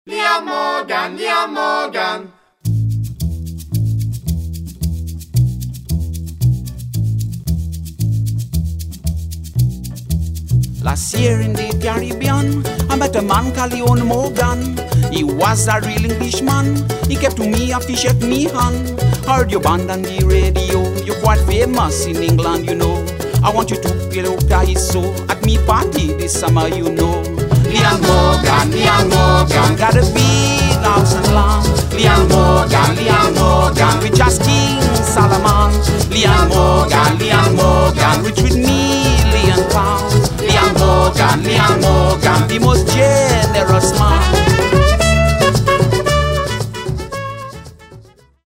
Liam Morgan, Liam Morgan. Last year in the Caribbean, I met a man called Leon Morgan. He was a real Englishman. He kept to me a fish at me hand. Heard your band on the radio. You're quite famous in England, you know. I want you to play Calypso at me party this summer, you know. Liam Morgan, Liam Morgan, got a big house and land. Liam Morgan, with just King Solomon. Liam Morgan, rich with £1,000,000. Liam Morgan, the most